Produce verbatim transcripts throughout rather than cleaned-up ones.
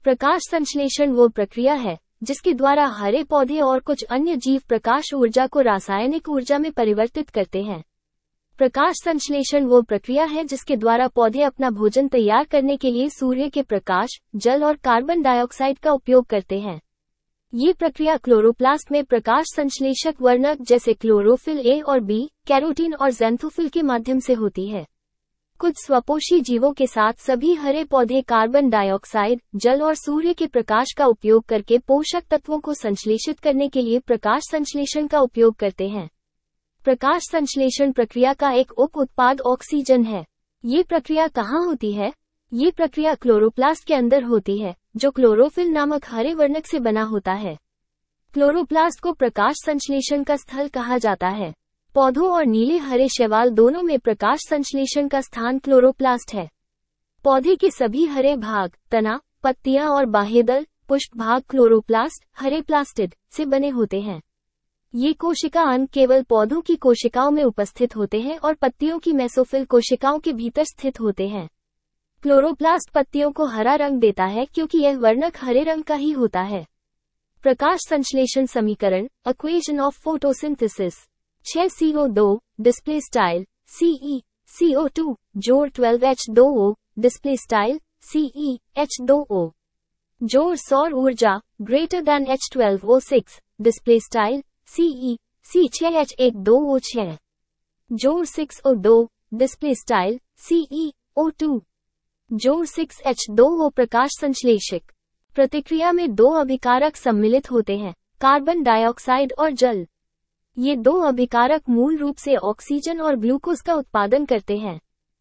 प्रकाश संश्लेषण वो प्रक्रिया है जिसके द्वारा हरे पौधे और कुछ अन्य जीव प्रकाश ऊर्जा को रासायनिक ऊर्जा में परिवर्तित करते हैं। प्रकाश संश्लेषण वो प्रक्रिया है जिसके द्वारा पौधे अपना भोजन तैयार करने के लिए सूर्य के प्रकाश, जल और कार्बन डाइऑक्साइड का उपयोग करते हैं। ये प्रक्रिया क्लोरोप्लास्ट में प्रकाश संश्लेषक वर्णक जैसे क्लोरोफिल ए और बी, कैरोटीन और ज़ैंथोफिल के माध्यम से होती है। कुछ स्वपोषी जीवों के साथ सभी हरे पौधे कार्बन डाइऑक्साइड, जल और सूर्य के प्रकाश का उपयोग करके पोषक तत्वों को संश्लेषित करने के लिए प्रकाश संश्लेषण का उपयोग करते हैं। प्रकाश संश्लेषण प्रक्रिया का एक उप उत्पाद ऑक्सीजन है। ये प्रक्रिया कहाँ होती है? ये प्रक्रिया क्लोरोप्लास्ट के अंदर होती है, जो क्लोरोफिल नामक हरे वर्णक से बना होता है। क्लोरोप्लास्ट को प्रकाश संश्लेषण का स्थल कहा जाता है। पौधों और नीले हरे शैवाल दोनों में प्रकाश संश्लेषण का स्थान क्लोरोप्लास्ट है। पौधे के सभी हरे भाग, तना, पत्तियां और बाह्यदल, पुष्प भाग क्लोरोप्लास्ट, हरे प्लास्टिड, से बने होते हैं। ये कोशिका अंग केवल पौधों की कोशिकाओं में उपस्थित होते हैं और पत्तियों की मेसोफिल कोशिकाओं के भीतर स्थित होते हैं। क्लोरोप्लास्ट पत्तियों को हरा रंग देता है क्योंकि यह वर्णक हरे रंग का ही होता है। प्रकाश संश्लेषण समीकरण, इक्वेशन ऑफ फोटोसिंथेसिस, छह सी ओ दो, display style, C E, C O two, जोड़ बारह H two O, display style, C E, H two O, जोड़ सौर ऊर्जा, greater than H twelve O six, display style, C E, C छह एच एक two O छह, जोड़ six O two, display style, C E, O two, जोड़ सिक्स एच टू ओ प्रकाश संश्लेषक। प्रतिक्रिया में दो अभिकारक सम्मिलित होते हैं, कार्बन डाइऑक्साइड और जल। ये दो अभिकारक मूल रूप से ऑक्सीजन और ग्लूकोज का उत्पादन करते हैं।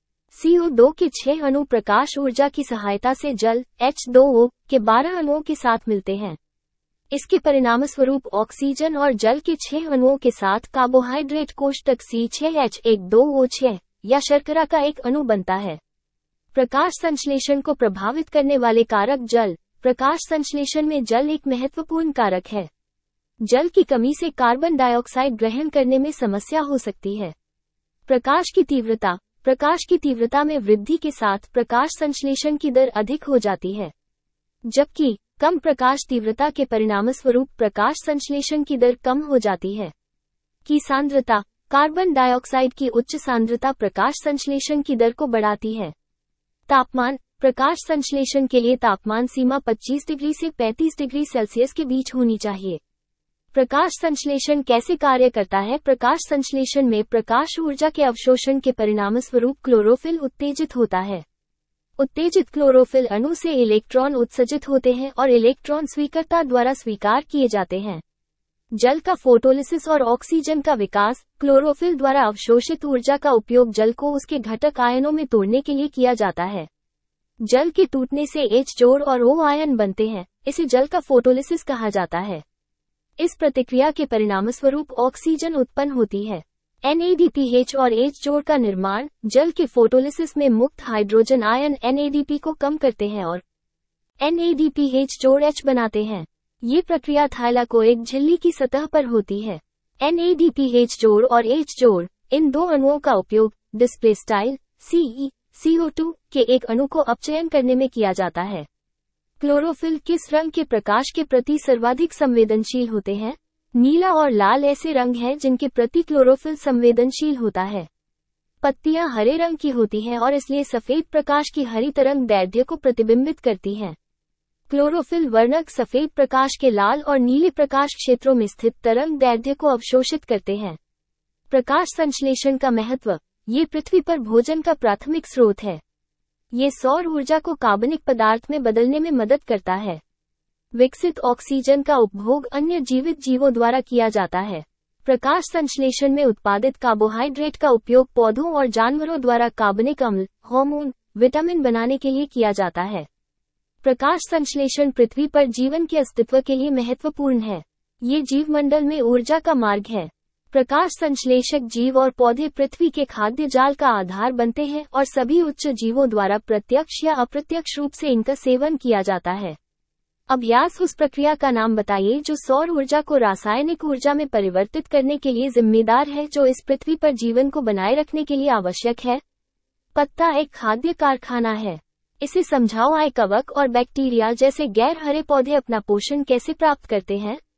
सी ओ दो के छह अणु प्रकाश ऊर्जा की सहायता से जल, एच टू ओ, के बारह अणुओं के साथ मिलते हैं। इसके परिणामस्वरूप ऑक्सीजन और जल के छह अणुओं के साथ कार्बोहाइड्रेट कोष्ठक सी छह एच एक टू ओ छह या शर्करा का एक अणु बनता है। प्रकाश संश्लेषण को प्रभावित करने वाले कारक जल। प्रकाश संश्लेषण में जल एक महत्वपूर्ण कारक है। जल की कमी से कार्बन डाइऑक्साइड ग्रहण करने में समस्या हो सकती है। प्रकाश की तीव्रता। प्रकाश की तीव्रता में वृद्धि के साथ प्रकाश संश्लेषण की दर अधिक हो जाती है, जबकि कम प्रकाश तीव्रता के परिणामस्वरूप प्रकाश संश्लेषण की दर कम हो जाती है। की सांद्रता। कार्बन डाइऑक्साइड की उच्च सांद्रता प्रकाश संश्लेषण की दर को बढ़ाती है। तापमान। प्रकाश संश्लेषण के लिए तापमान सीमा पच्चीस डिग्री से पैंतीस डिग्री सेल्सियस के बीच होनी चाहिए। प्रकाश संश्लेषण कैसे कार्य करता है? प्रकाश संश्लेषण में प्रकाश ऊर्जा के अवशोषण के परिणामस्वरूप क्लोरोफिल उत्तेजित होता है। उत्तेजित क्लोरोफिल अणु से इलेक्ट्रॉन उत्सर्जित होते हैं और इलेक्ट्रॉन स्वीकर्ता द्वारा स्वीकार किए जाते हैं। जल का फोटोलिसिस और ऑक्सीजन का विकास। क्लोरोफिल द्वारा अवशोषित ऊर्जा का उपयोग जल को उसके घटक आयनों में तोड़ने के लिए किया जाता है। जल के टूटने से एच जोड़ और ओ आयन बनते हैं, इसे जल का फोटोलिसिस कहा जाता है। इस प्रतिक्रिया के परिणामस्वरूप ऑक्सीजन उत्पन्न होती है। N A D P H और एच जोड़ का निर्माण जल के फोटोलिसिस में मुक्त hydrogen ion N A D P को कम करते हैं और N A D P H जोड़ H बनाते हैं। ये प्रक्रिया थाइलाकोइक झिल्ली की सतह पर होती है। N A D P H जोड़ और H जोड़, इन दो अणुओं का उपयोग display style, C E, C O two, के एक अणु को अपचयन करने में किया जाता है। क्लोरोफिल किस रंग के प्रकाश के प्रति सर्वाधिक संवेदनशील होते हैं? नीला और लाल ऐसे रंग हैं जिनके प्रति क्लोरोफिल संवेदनशील होता है। पत्तियां हरे रंग की होती हैं और इसलिए सफेद प्रकाश की हरी तरंग दैर्ध्य को प्रतिबिंबित करती हैं। क्लोरोफिल वर्णक सफेद प्रकाश के लाल और नीले प्रकाश क्षेत्रों में स्थित तरंग दैर्ध्य को अवशोषित करते हैं। प्रकाश संश्लेषण का महत्व। ये पृथ्वी पर भोजन का प्राथमिक स्रोत है। ये सौर ऊर्जा को कार्बनिक पदार्थ में बदलने में मदद करता है। विकसित ऑक्सीजन का उपभोग अन्य जीवित जीवों द्वारा किया जाता है। प्रकाश संश्लेषण में उत्पादित कार्बोहाइड्रेट का उपयोग पौधों और जानवरों द्वारा कार्बनिक अम्ल, हार्मोन, विटामिन बनाने के लिए किया जाता है। प्रकाश संश्लेषण पृथ्वी पर जीवन के अस्तित्व के लिए महत्वपूर्ण है। ये जीवमंडल में ऊर्जा का मार्ग है। प्रकाश संश्लेषक जीव और पौधे पृथ्वी के खाद्य जाल का आधार बनते हैं और सभी उच्च जीवों द्वारा प्रत्यक्ष या अप्रत्यक्ष रूप से इनका सेवन किया जाता है। अभ्यास। उस प्रक्रिया का नाम बताइए जो सौर ऊर्जा को रासायनिक ऊर्जा में परिवर्तित करने के लिए जिम्मेदार है, जो इस पृथ्वी पर जीवन को बनाए रखने के लिए आवश्यक है। पत्ता एक खाद्य कारखाना है। इसे समझाओ, आय कवक और बैक्टीरिया जैसे गैर हरे पौधे अपना पोषण कैसे प्राप्त करते हैं।